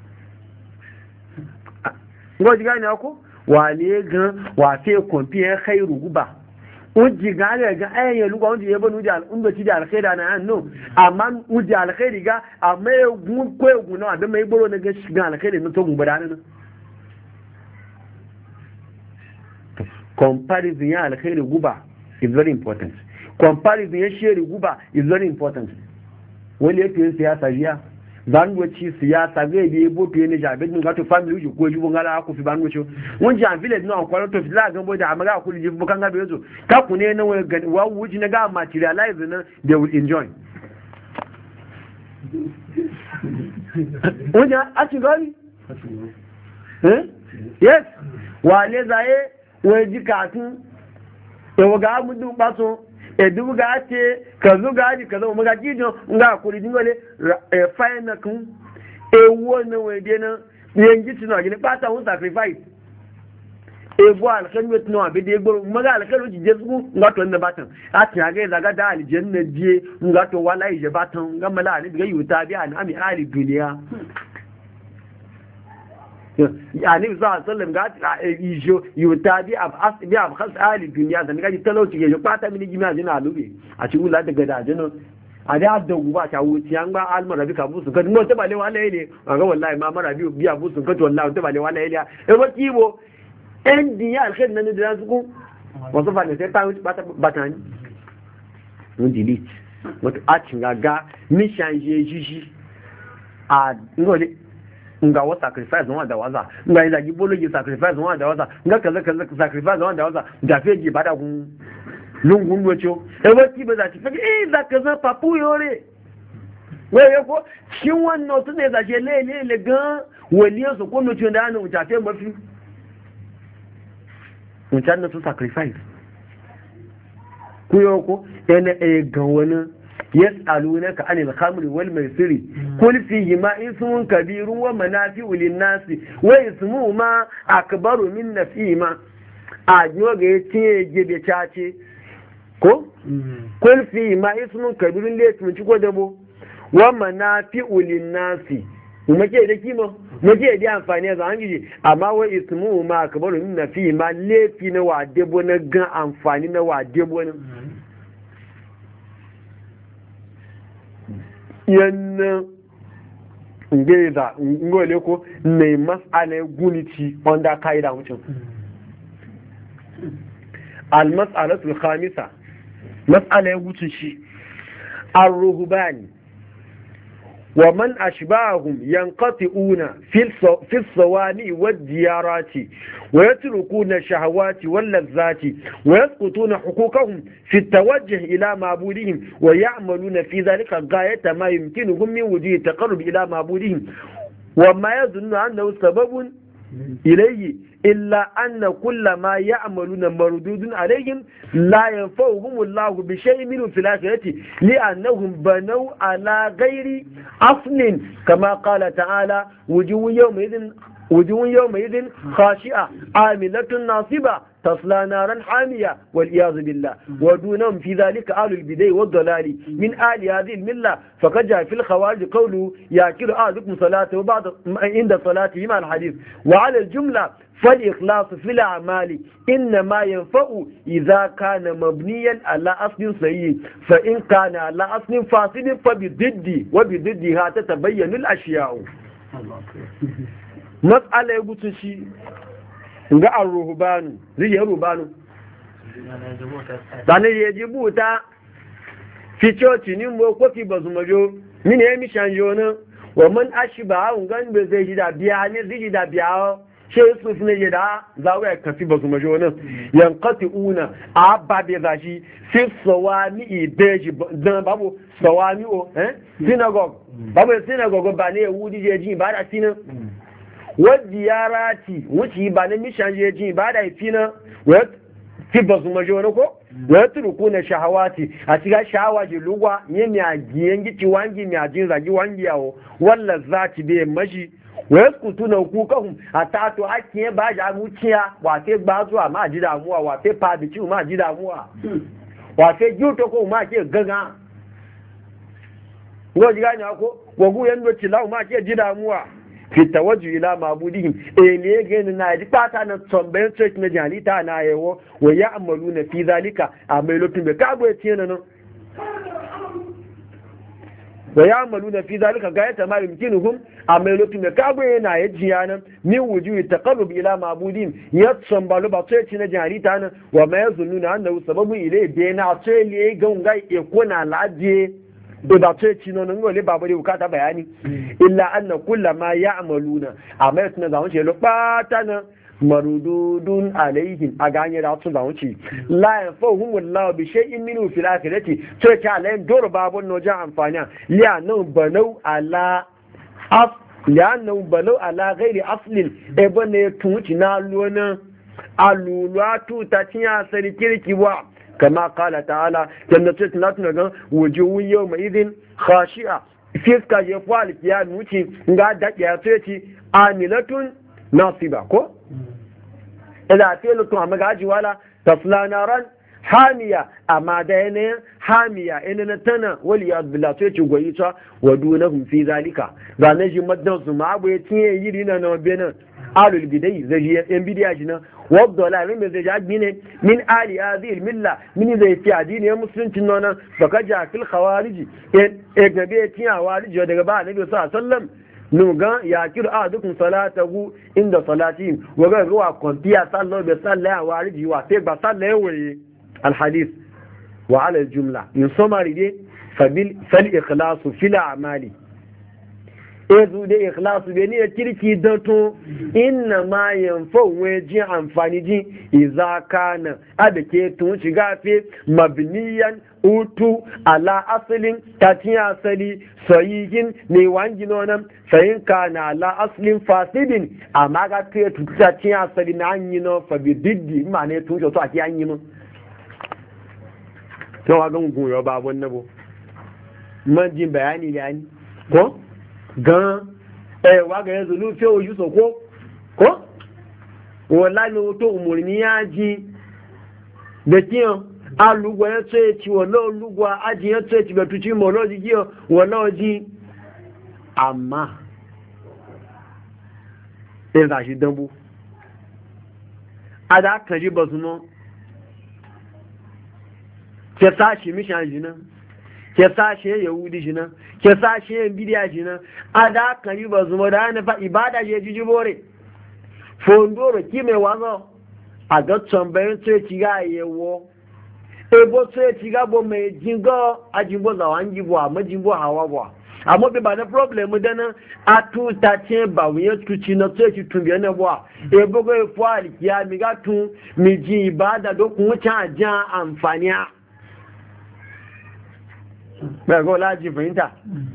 ngoji gani ako wale gan wa fe kompiye khairu guba unji gani ga ayen lugo unji yebo nuji al undo ti al khaira na no amma unji al khairi ga amma gun ko gun na da mai boro na ga shiga al khairi no to gun bada na comparison ya al khairi guba is very important comparison ya sheri guba is very important wani yake siyasa jiya zangoci siyasa zai biye boto ne jabe din gato family ju ko ju ngala ku fi bangoci won jan village no ko to fi la gambo da amaga ku ji bukan ga bezo ka ku ne na wa wuji na ga materialize na they will enjoy wonja achi gari eh yes wale zaye waji katun e waga mu du baso edu ga ce ka zo ga ji ka zo maga jijo nga kuri dingole e faina kun e wona we de na yengi tino gini pata un sacrifice e bo al kan wet no abi de gbo maga al kan ji jesu nga to na batan a ti aga za ga da al janna je nga to wala ije batan nga mala ni ga yuta bi an ami ali duniya yani za sallam ga ijo yuta bi ab as bi ab khas ali dunya da ga talauci ge pata mini gimi ajina lube a ci wula daga da jino a da da guba ta wuci an ba almar rabi ka busu kan mo ta bale wala ile ga wallahi ma mara bi biya busu kan wallahi ta bale wala ile e ba kibo en diya alkhair nan da su ku wasu fa ne sai ta wuci bata batani mun delete wato a cin ga mi shanje jiji a ngole nga wa sacrifice wanda waza nga ila gibolo gi sacrifice wanda waza nga kaza kaza sacrifice wanda waza da feji bada kun lungun docho e wati ba za ti fe eh za kaza papu yore we ko shin wannan to ne za je le le le gan waliyo so ko no tunda an mu ta fe mafi mun tan na to sacrifice ku yoko ene e gan wani yas'alunaka anil khamri wal maisiri qul fihi ma ismun kabirun wa manafi'u lin-nasi wa ismuhuma akbaru min nafihima ajo ga yace gebe chace ko qul fihi ma ismun kabirun le tun ci godabo wa manafi'u lin-nasi kuma ke da kima muke da amfani da hangiji amma wa ismuhuma akbaru min nafihima le fi na wa debo na ga amfani na wa debo na yanna ngeza ngole ko ne mas'ala guniti wanda kaida mutum al mas'alatu al khamisa mas'ala ya gutun shi ar-ruhbani wa man ashbahum yanqati'una fi fi as-sawani wad-diyarati wa yatrukuna shahawati wal-lazzati wa yasqutuna huquqahum fi at-tawajjuh ila ma'budihim wa ya'maluna fi dhalika ghayata ma yumkinuhum min wujuhi taqarrub ila ma'budihim wa ma yadhunnu annahu sababun ilayhi illa anna kulla ma ya'maluna mardudun alayhim la yanfa'uhum Allahu bi shay'in min fil akhirati li'annahum banaw ala ghairi aslin kama qala ta'ala wujuhun yawma idhin wujuhun yawma idhin khashi'a amilatun nasiba تصلى نارا حامية والعياذ بالله ودونهم في ذلك آل البداية والضلال من آل هذه الملة فقد جاء في الخوارج قوله يأكل أحدكم صلاته وبعد عند صلاته مع الحديث وعلى الجملة فالإخلاص في الأعمال إنما ينفع إذا كان مبنيا على أصل صحيح فإن كان على أصل فاسد فبضد وبضدها تتبين الأشياء مسألة يقول شيء ga ar-ruhbanu zai ruhbanu dane ye jibuta fi choti ni mo ko fi bazumajo mini e mi shanjo na wa man ashba un gan be zai da biya ne zai da biya she su ne je da zawo ya kafi ba su majo wannan yankati una abba be zashi fi sawami beji dan babu sawami o eh synagogue babu synagogue ba ne yahudi je ji ba da fina wadiyarati wuci ba ne mishan je ji ba da fina wa fi ba su majo wannan ko wa turkuna shahawati a cikin shahawaji lugwa ne mi agiyen gici wangi mi ajin zagi wangi yawo walla zati be mashi wai kutu na hukukahun a tato hakin ba ja muciya wafe gbazuwa ma ji damuwa wafe fabici ma ji damuwa wafe gyuto ko ma ke gaga ngo ji gani ako gogu yan do tilawu ma ke ji damuwa fi tawajju ila mabudihim e ne gani na ji pata na tomben church na jalita na yewo wa ya'maluna fi zalika a mai lotun be kagwe tiyana no wa ya'maluna fi zalika gayata ma yumkinuhum amma lokacin da kago yana yajiya nan min wujuhi taqarrub ila mabudin yatsan balu ba sai ci na jarita nan wa ma yazununa annahu sababu ile be na sai le gonga e kona laje da ba sai ci nan ngole babu da bukata bayani illa anna kullama ya'maluna amma yatuna zamu ce lo pata nan marududun alaihim a ganye da su zaunci la yanfahum wallahu bi shay'in minhu fil akhirati to ta alaihim dor babun no ja amfani ya nan banau ala af lianna balau ala ghairi aslin e bane tuci na lona alulatu ta tiya sari kirki wa kama qala ta'ala jannatu tunatuna gan wujuhu yawma idhin khashi'a fiska je fal kiyan wuci ga da ya ce amilatun nasiba ko ila telo to amaga wala tasla naran hamiya amma da yanayin hamiya ina na tana wali ya bila to yace goyi ta wadunahum fi zalika ga na ji madan su ma abu ya tiye yiri na na benin alul bidai zai ji yan bidiya ji nan wadda la min zai ji ne min ali hadhihi milla min zai fi addini musulunci nan baka ja fil khawariji e gabe tiya wariji daga ba annabi sallallahu alaihi wasallam nuga ya kiru a dukkan salatahu inda salatihim wa ga ruwa kontiya sallo be sallaya wariji wa sai ba sallaya waye الحديث وعلى الجملة من صمر دي فالإخلاص في الأعمال إذو دي إخلاص بني تركي دتو إنما ينفع ويجي عنفاني دي إذا كان أبكيتون شغافي مبنيا utu ala asalin tatiya asali sayihin ne wangi nonan sayin ka na ala asalin fasidin amma ga tuya tatiya asali na an yi no fa bi diddi ma ne tun to ake an yi no to wa gan gun yo ba bon nabo man jin bayani ne ani ko gan eh wa ga yanzu lu fe o yuso ko ko wala no to umurni ya ji da kiyan alugwa ya tsaye ci wala olugwa aji ya tsaye ci betuci moloji giyo wala oji amma ɗin zashi dambu a da aka ji ba su no ke sashi mishan shi nan ke sashi yahudi shi nan ke sashi yin bidiya shi nan a da aka ji ba su no da yana fa ibada shi ya ji jibore fondoro kime wazo a ga tambayin tsaye ci ga yewo ebo to ya ci gabo mai jingo a jimbo za wangi buwa ma jimbo hawa buwa amma bai ba na problem dana a tuta ce ba wuye tuci na to ya ci tun biya na buwa ebo ga ya fuwa alikiya mi ga tun mi ji ba da dokun wuce a jan amfani a bai ga wala ji fahimta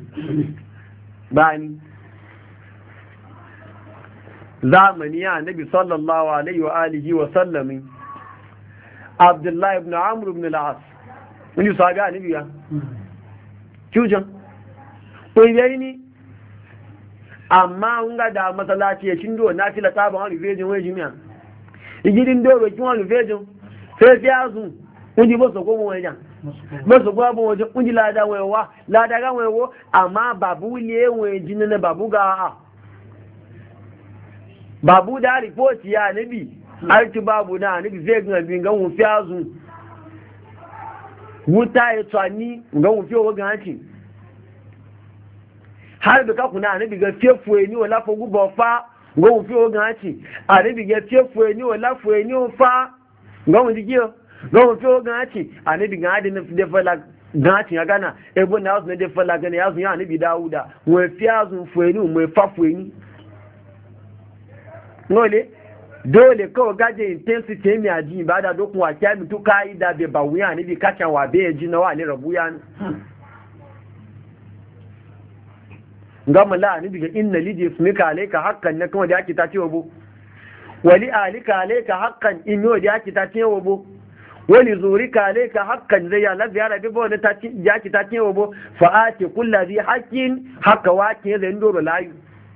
ba ni zamani ya nabi sallallahu alaihi wa alihi wa sallami Abdullahi ibn Amr ibn al-As wani sahabi annabi ya kujan to yayi ni amma unga da masallaci ya shindo na fila ta ban rufejin wai jimiya igidin doro kin wani rufejin sai fiyazu unji bo so ko mo wajan bo so ko bo wajan unji lada wewa lada ga wewo amma babu le we jinna babu ga babu da report ya nabi aiki babu na ni zai ga bin gan wufi azu wuta ya tsani gan wufi wa gan ci har da kakuna ni biga fefuwe ni wala fa gubo fa gan wufi wa gan ci a ni biga fefuwe ni wala fa ni fa gan wufi giyo gan wufi wa gan ci a ni biga adi na de fala gan ci ya gana e bo na azu ne de fala gana ya azu ya ni bi dauda wufi azu fuwe ni mu fa fuwe ni ngole dole kawai gaje intensity mai aji ibada dokun wa kiya mutu kaida be ba wuya ne bi kacan wa be ji na wa ne rabu ya ngama la ni biga inna lidi ismika alayka haqqan na kuma da yake ta cewa bu wali alika alayka haqqan in yo da yake ta cewa bu wali zurika alayka haqqan zai ya lafiya rabi bo da ta yake ta cewa bu fa ati kullu zi haqqin haqqa wa ke zai ndoro layu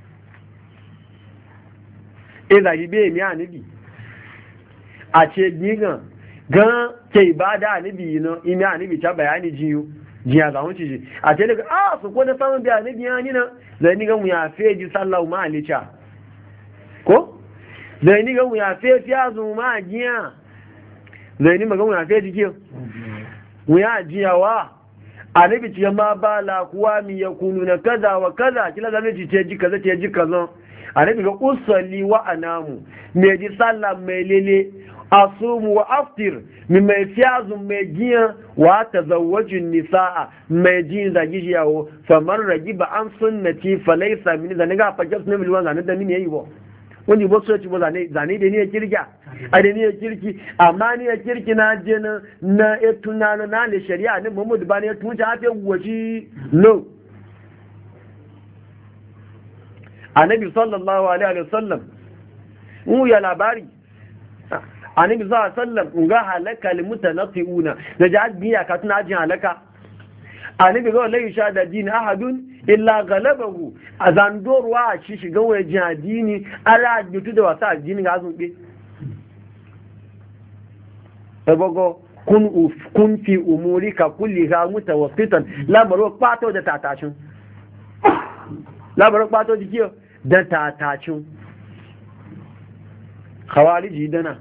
ila yi be mi anibi a ce gigan gan ke ibada anibi no imi anibi ta bayani jiyo jiya za wuce ji a ce daga a su ko da samun biya anibi ya ni na zai ni ga mu ya fe ji sallahu ma alicha ko zai ni ga mu ya fe fiya zu ma jiya zai ni ma ga mu ya fe ji kiyo mu ya jiyawa anibi ce ma ba la kuwa mi yakunu na kaza wa kaza kila zan ji ce ji kaza ce ji kaza annabi ga usalli wa anamu me ji sallah mai lele asumu wa aftir mi mai fiyazu mai giya wa tazawwajun nisaa mai ji da gijiyawo famar ragiba an sunnati falaysa min da ga fakas ne milwan zane da ni yayi bo wani bo so ci bo zane zane da ni ya kirga a da ni ya kirki amma ni ya kirki na je na na etuna na le shari'a ne Muhammad bani ya tunta hafe gwaji no annabi sallallahu alaihi wasallam mu ya labari annabi sallallahu alaihi wasallam ga halaka lil mutanatiuna da ja biya ka tuna jin halaka annabi ga la yushada din ahadun illa ghalabahu azandorwa shi shiga waje addini ala dutu da wasa addini ga zunbe ebogo kun uf kun fi umurika kulliha mutawassitan lamaro pato da tatashin lamaro pato dikiyo da tatacin hawariji dana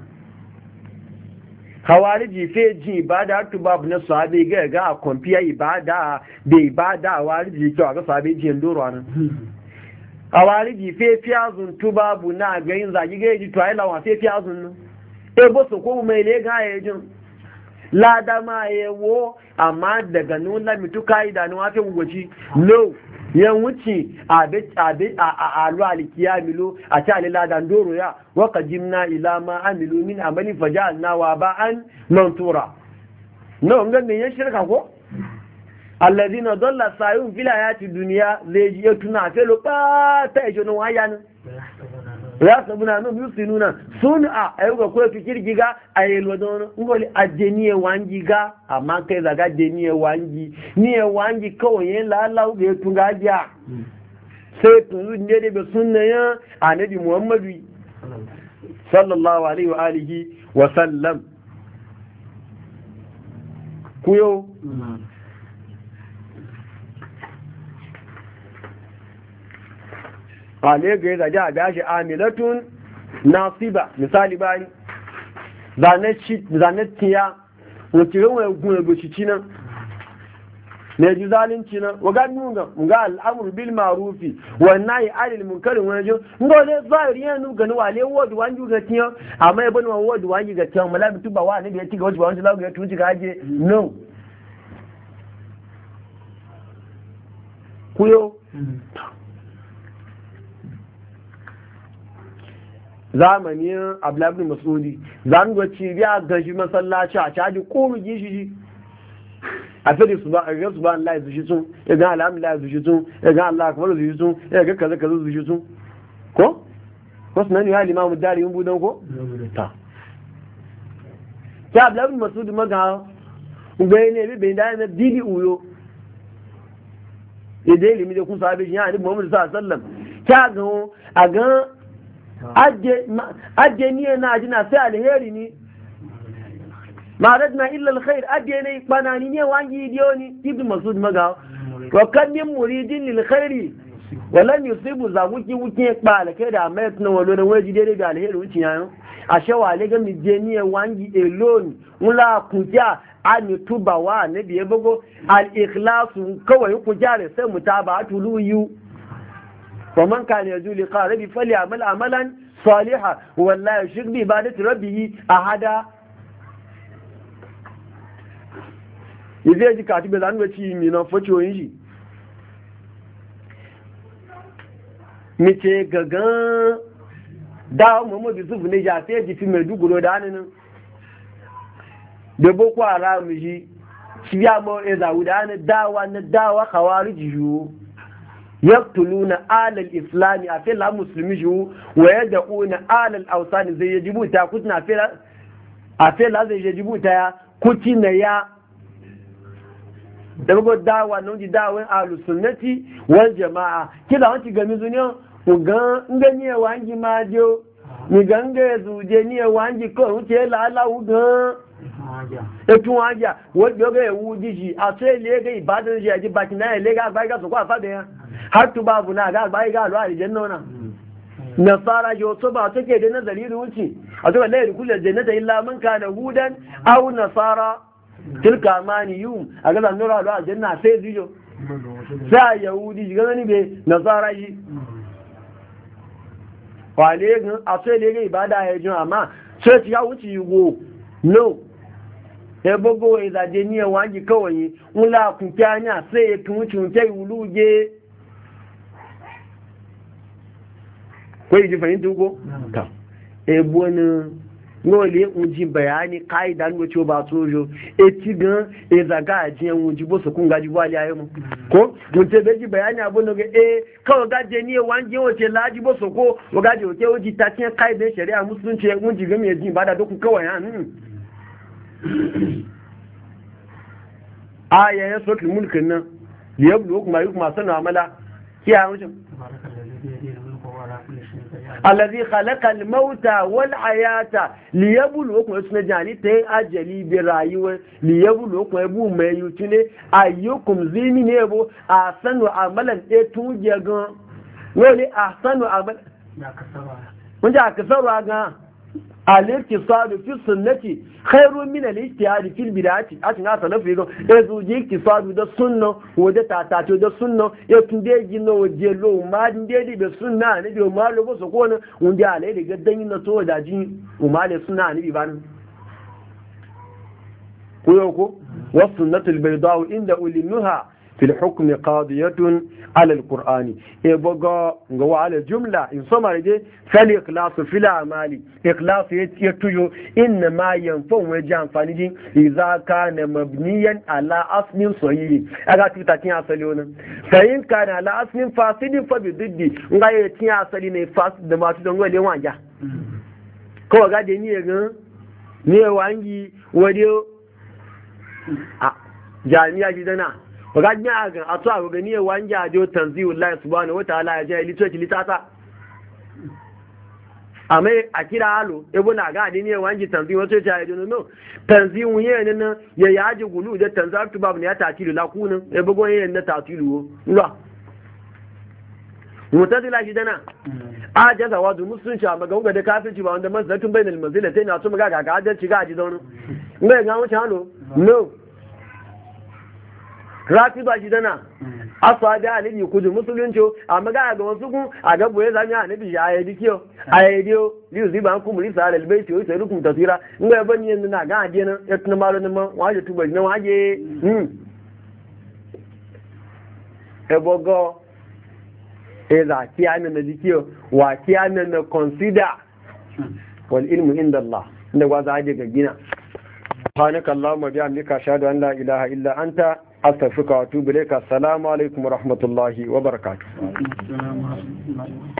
hawariji feji ibada tu babu na sahabi ga ga a kwamfiya ibada da ibada hawariji kyau ga sahabi ji ndoro nan hawariji fe fiyazun tu babu na ga yin zagi ga ji to ai lawa fe fiyazun nan e bo so ko mai le ga ya jin lada ma yewo amma daga nun la mitu kai da nun afi goci no yan wuce a alu alikiyamilu a ci aliladan doro ya waka jimna ila ma amilu min amali faja'alna wa ba'an mantura no ngan ne ya shirka ko alladhina dalla sayun fil hayati dunya zai ji tuna felo ba ta ejo no wayan ya sabuna no yusinuna sun'a ayyuka ko fikirgiga ayelo don ngoli ajeniye wangiga amma kai zaga deniye wangi niye wangi kawai yin lalau ga tunga ja sai tunu ne da sunna ya annabi muhammadu sallallahu alaihi wa alihi wa sallam kuyo ale ga ya zaje a gashi amilatun nasiba misali bani zane tiya wacce wani gune gushi nan ne ji zalunci nan waga nuna ga al'amur bil marufi wannan yi alil munkarin wani jin ngo ne zahiri yana nuna gani wale wadu wani ga tiyan amma ya bani wani wadu wani ga tiyan malabi tuba wa ne ya ci ga wajen wani lagu ya tuci ga aje no kuyo zamanin abdullahi masudi zan ga cibiya ga shi masallaci a caji ko mu ji shi a fadi su ba a ga su ba Allah su shi sun ya ga alhamdulillah su shi sun ya ga Allah akbar su shi sun ya ga kaza kaza su shi sun ko ko sunan ya limamu dari yin budan ko ta ya abdullahi masudi maga ugbe ne bi bin da na didi uyo idan ilimi da kun sahabi ya ni Muhammad sallallahu alaihi wasallam ka ga a ga ajiye niye na ajina sai alheri ni ma'aradna illa alkhair ajiye ne banani ne wangi idiyo ni ibn masud maga wa kan min muridin lil khairi wa lam yusibu zaguki wuki pa alkai da mai tuna walo da waji dai da alheri wuci yayin a shawa le ga mi je niye wangi alone mula kuja an tuba wa ne biye bago al ikhlasu kawai ku jare sai mutaba'atu luyu ومن كان يرجو لقاء ربه فليعمل عملا صالحا ولا يشرك بعبادة ربه أحدا إذا جاء كاتب الآن وشي من فتوى يجي mace gagan dawa Muhammadu Yusuf ne ja sai ji fi Maiduguri da hannun da Boko Haram ji shi ya mu ezawu da hannun dawa na dawa khawariji ju yaktuluna alal islami a fela musulmi ju wa yad'una alal awsani zai yajibu ta kutna fela a fela zai yajibu ta kutina ya da bugo dawa non di dawa ahlus sunnati wal jamaa kila wanti gami zuniyo ugan nganye wangi majo ni gange zuje ni wangi ko uche la la ugan etun aja wo joge ewu diji ase le ga ibadan je aji bakina le ga ba ga so kwa fa de har tu babu na ga ba ga lo ali janna na nasara jo so ba take da nazari ruci a to la yadkhulu jannata illa man kana hudan aw nasara tilka amaniyum a ga zan nura da janna sai zijo sai yahudi ga ni be nasara yi wale gan aso ile ga ibada ya jin amma sai ti ya wuci yugo no e bogo e da je ni e wangi kawai ula kun kyanya sai e tun wuci kai wuluje ko yi fahimta ko ta e bona ngole unji bayani kaida ngo cho ba sojo e ti gan e zaga ajin unji bo so kun gaji wali ayo mo ko mun te beji bayani abono ge e kawo gaje ni e wanje o che laji bo so ko o gaje o ke o ji ta tin kaida sharia musulunci unji ga me jin bada doku kawai han aya ya sotul mulkin nan liyablu kuma yukma sana amala kiya mutum الذي خلق الموت والحياة ليبلوكم اسمه جاني تي أجلي برايوه ليبلوكم يبو ميوتني أيكم زيني نيبو أحسن عملا إتون جيغان ولي أحسن عملا ونجا أكثر عملا الاقتصاد في السنة خير من الاجتهاد في البدعة عشان أصلا في يقول إذا جي اقتصاد وده سنة وده تعتاد وده سنة يتندي جنو وجلو ما جندي بالسنة نبي وما لو بس كون وندي عليه لقدني نتوه داجين وما له سنة نبي بان كويوكو والسنة البيضاء عند أولي النهى في الحكم قاضية على القرآن يبقى على الجملة إن صمر دي فالإخلاص في الأعمال إخلاص يتجو إنما ينفع ويجان فانجي إذا كان مبنيا على أصل صحيح أغا تتاكين أصليونا فإن كان على أصل فاسد فبضدي نغا يتين أصلين فاسد ما تدنغو ليوان جا كو أغا دي نيغا نيوانجي وديو جامعة جدنا wakajin agan a to a gani ya wanja a jiyo tanziyu Allah subhanahu wataala ya je litoci litata amma a kira halo ebo na ga adini ya wanji tanziyu wato ya yi no tanziyu yin nan ya yaji gulu da tanzatu babu ne ya tatilu la kunin ebo gon yin na tatilu ruwa mutazila shi dana a jaza wazu musulunci a magan da kafirci ba wanda manzatun bainal manzilatayn a to maga ga ga adalci ga ji don ngai ga wuce halo no rafi ba shi dana asa da alibi kudu musulunci amma ga ga wasu kun a ga boye zami anabi ya yi kiyo ayediyo liu ziba ku muri sa al baiti o sai rukun tasira ngai ban yin na ga ade nan ya tuna malo nan waje tuba nan waje hmm e bogo e za ki ana na dikiyo wa ki ana na consider wal ilmu inda Allah inda gwaza aje ga gina subhanaka allahumma bihamdika ashhadu an la ilaha illa anta astaghfiruka wa atubu ilayka. Assalamu alaikum wa rahmatullahi wa barakatuh.